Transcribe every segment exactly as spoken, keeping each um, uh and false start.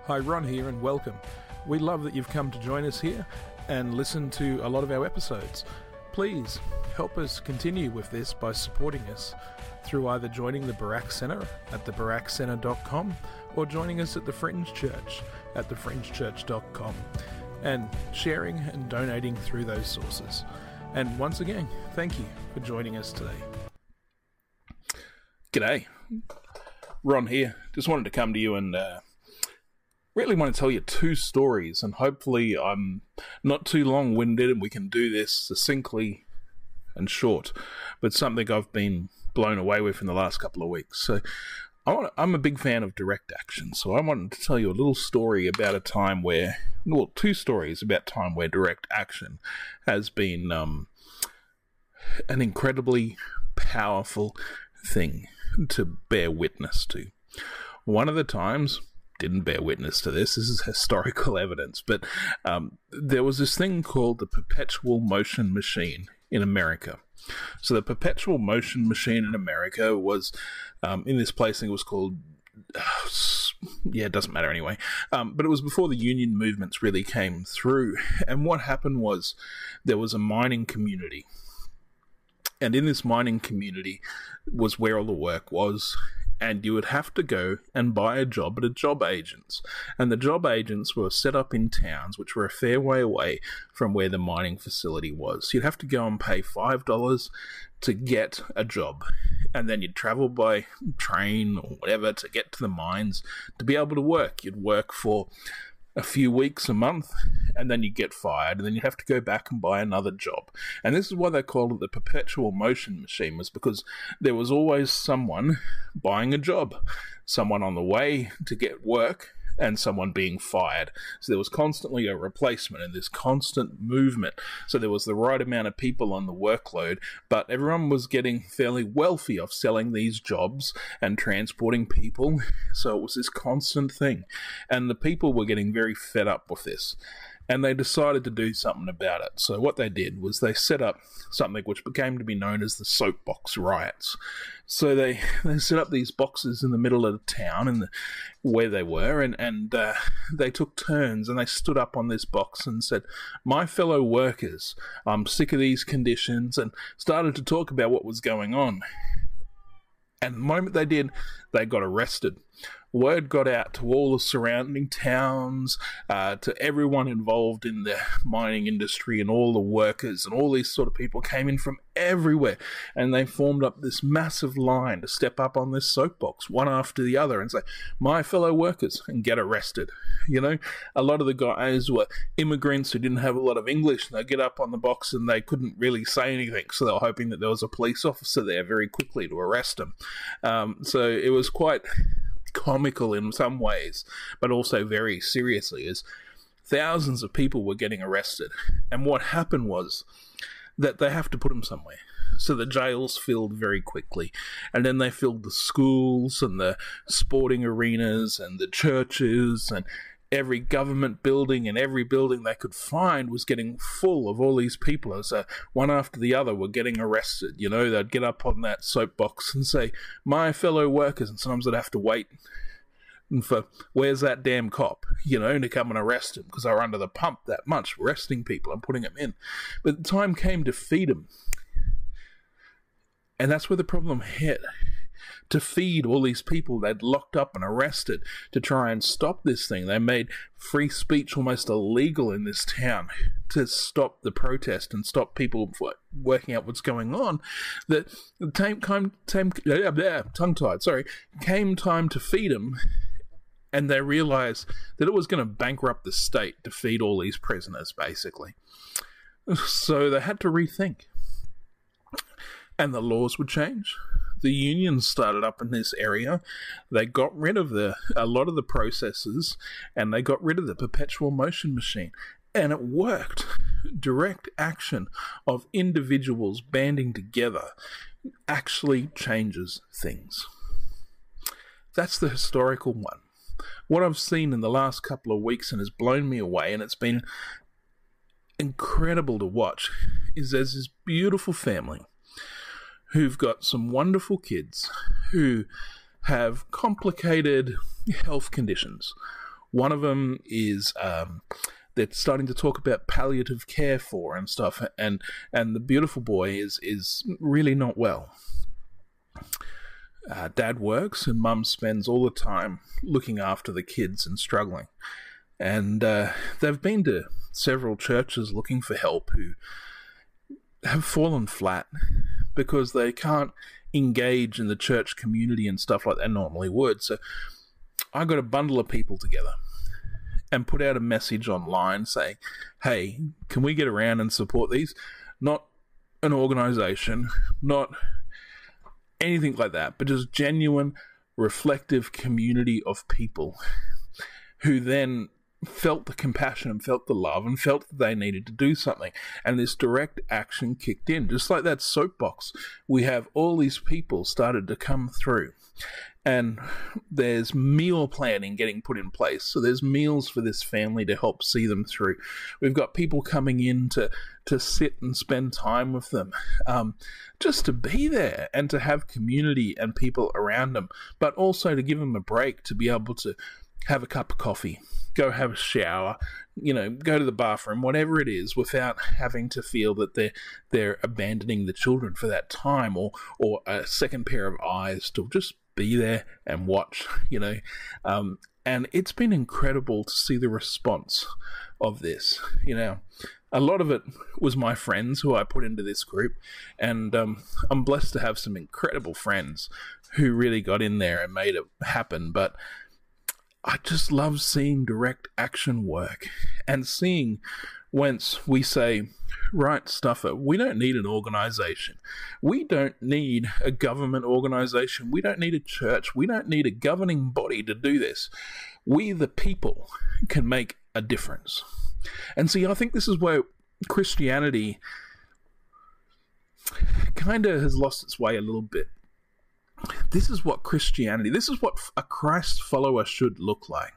Hi, Ron here, and welcome. We love that you've come to join us here and listen to a lot of our episodes. Please help us continue with this by supporting us through either joining the Barak Center at the barak center dot com or joining us at the Fringe Church at the fringe church dot com and sharing and donating through those sources. And once again, thank you for joining us today. G'day, Ron here. Just wanted to come to you and uh, really want to tell you two stories, and hopefully I'm not too long-winded and we can do this succinctly and short, but something I've been blown away with in the last couple of weeks. So I want to, I'm a big fan of direct action, so I wanted to tell you a little story about a time where, well, two stories about time where direct action has been um, an incredibly powerful thing to bear witness to. One of the times didn't bear witness to this. This is historical evidence, but um, there was this thing called the perpetual motion machine in America. So the perpetual motion machine in America was um, in this place. I think it was called uh, yeah, it doesn't matter anyway. Um, but it was before the union movements really came through. And what happened was there was a mining community, and in this mining community was where all the work was. And you would have to go and buy a job at a job agents. And the job agents were set up in towns which were a fair way away from where the mining facility was. You'd have to go and pay five dollars to get a job. And then you'd travel by train or whatever to get to the mines to be able to work. You'd work for a few weeks, a month, and then you get fired, and then you have to go back and buy another job. And this is why they called it the perpetual motion machine, was because there was always someone buying a job, someone on the way to get work, and someone being fired. So there was constantly a replacement and this constant movement. So there was the right amount of people on the workload, but everyone was getting fairly wealthy off selling these jobs and transporting people. So it was this constant thing. And the people were getting very fed up with this. And they decided to do something about it. So what they did was they set up something which became to be known as the soapbox riots. So they, they set up these boxes in the middle of the town and the, where they were, and, and uh, they took turns and they stood up on this box and said, "My fellow workers, I'm sick of these conditions," and started to talk about what was going on. And the moment they did, they got arrested. Word got out to all the surrounding towns, uh, to everyone involved in the mining industry, and all the workers and all these sort of people came in from everywhere, and they formed up this massive line to step up on this soapbox one after the other and say, "My fellow workers," and get arrested. You know, a lot of the guys were immigrants who didn't have a lot of English, and they get up on the box and they couldn't really say anything, so they were hoping that there was a police officer there very quickly to arrest them. Um, so it was quite comical in some ways, but also very seriously, as thousands of people were getting arrested. And what happened was that they have to put them somewhere. So the jails filled very quickly, and then they filled the schools and the sporting arenas and the churches, and every government building and every building they could find was getting full of all these people. As uh, one after the other were getting arrested. You know, they'd get up on that soapbox and say, "My fellow workers," and sometimes they'd have to wait for, "Where's that damn cop?" you know, to come and arrest them, because they were under the pump that much, arresting people and putting them in. But the time came to feed them. And that's where the problem hit. To feed all these people they'd locked up and arrested to try and stop this thing. They made free speech almost illegal in this town to stop the protest and stop people working out what's going on. That time, time, time, tongue-tied, sorry, came time to feed them, and they realized that it was going to bankrupt the state to feed all these prisoners, basically. So they had to rethink. And the laws would change. The unions started up in this area. They got rid of the a lot of the processes, and they got rid of the perpetual motion machine. And it worked. Direct action of individuals banding together actually changes things. That's the historical one. What I've seen in the last couple of weeks and has blown me away, and it's been incredible to watch, is there's this beautiful family who've got some wonderful kids who have complicated health conditions. One of them is um, they're starting to talk about palliative care for and stuff, and and the beautiful boy is is really not well. Uh, Dad works and Mum spends all the time looking after the kids and struggling. And uh, they've been to several churches looking for help who have fallen flat because they can't engage in the church community and stuff like they normally would. So I got a bundle of people together and put out a message online saying, hey, can we get around and support these? Not an organization, not anything like that, but just genuine, reflective community of people who then felt the compassion and felt the love and felt that they needed to do something. And this direct action kicked in. Just like that soapbox, we have all these people started to come through. And there's meal planning getting put in place. So there's meals for this family to help see them through. We've got people coming in to, to sit and spend time with them, um, just to be there and to have community and people around them, but also to give them a break to be able to have a cup of coffee, go have a shower, you know, go to the bathroom, whatever it is, without having to feel that they're they're abandoning the children for that time, or or a second pair of eyes to just be there and watch, you know. Um, and it's been incredible to see the response of this. You know, a lot of it was my friends who I put into this group, and um, I'm blessed to have some incredible friends who really got in there and made it happen. But I just love seeing direct action work and seeing once we say, right, Stuffer, we don't need an organization. We don't need a government organization. We don't need a church. We don't need a governing body to do this. We, the people, can make a difference. And see, I think this is where Christianity kind of has lost its way a little bit. This is what Christianity, this is what a Christ follower should look like.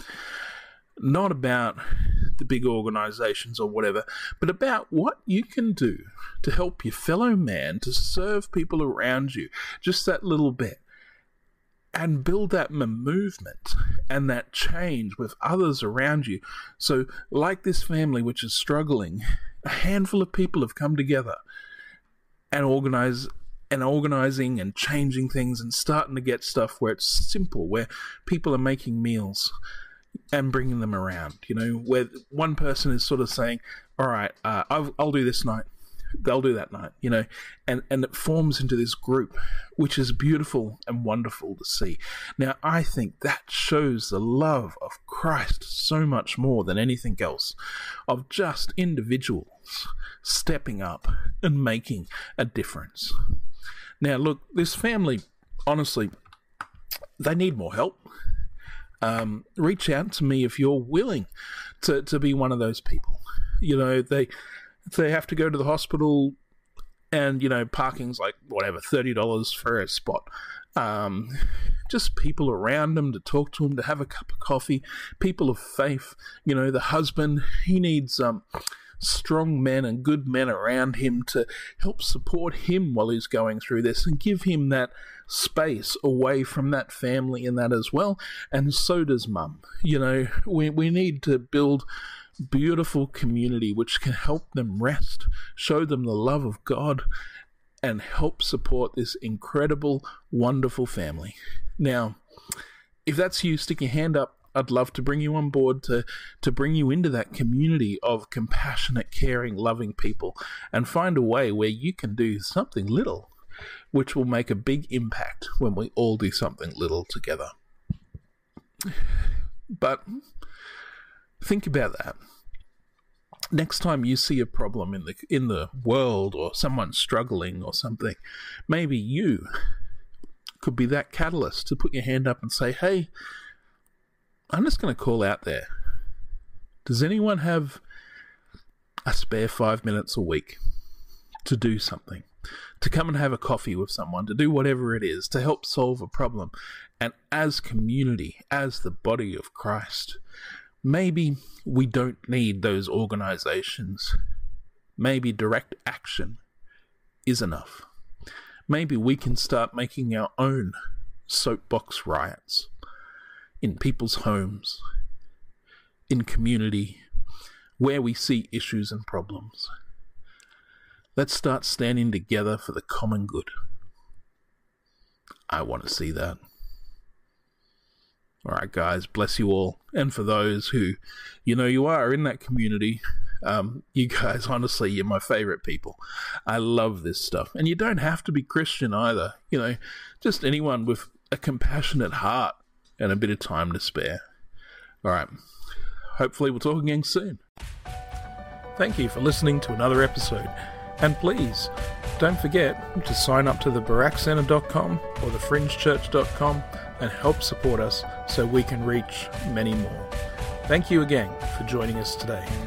Not about the big organizations or whatever, but about what you can do to help your fellow man, to serve people around you, just that little bit, and build that movement and that change with others around you. So, like this family which is struggling, a handful of people have come together and organize and organizing and changing things and starting to get stuff where it's simple, where people are making meals and bringing them around, you know, where one person is sort of saying, all right, uh, I'll, I'll do this night, they'll do that night, you know, and, and it forms into this group, which is beautiful and wonderful to see. Now, I think that shows the love of Christ so much more than anything else, of just individuals stepping up and making a difference. Now, look, this family, honestly, they need more help. Um, reach out to me if you're willing to, to be one of those people. You know, they they have to go to the hospital and, you know, parking's like, whatever, thirty dollars for a spot. Um, just people around them to talk to them, to have a cup of coffee, people of faith. You know, the husband, he needs um, strong men and good men around him to help support him while he's going through this and give him that space away from that family and that as well. And so does mum. You know, we we need to build beautiful community which can help them rest, show them the love of God, and help support this incredible, wonderful family. Now, if that's you, stick your hand up. I'd love to bring you on board to, to bring you into that community of compassionate, caring, loving people, and find a way where you can do something little which will make a big impact when we all do something little together. But think about that. Next time you see a problem in the in the world, or someone struggling or something, maybe you could be that catalyst to put your hand up and say, hey, I'm just going to call out there. Does anyone have a spare five minutes a week to do something? To come and have a coffee with someone, to do whatever it is, to help solve a problem. And as community, as the body of Christ, maybe we don't need those organizations. Maybe direct action is enough. Maybe we can start making our own soapbox riots in people's homes, in community where we see issues and problems. Let's start standing together for the common good. I want to see that. All right, guys, bless you all. And for those who, you know, you are in that community, um, you guys, honestly, you're my favorite people. I love this stuff. And you don't have to be Christian either. You know, just anyone with a compassionate heart and a bit of time to spare. All right. Hopefully we'll talk again soon. Thank you for listening to another episode. And please, don't forget to sign up to the barak center dot com or the fringe church dot com and help support us so we can reach many more. Thank you again for joining us today.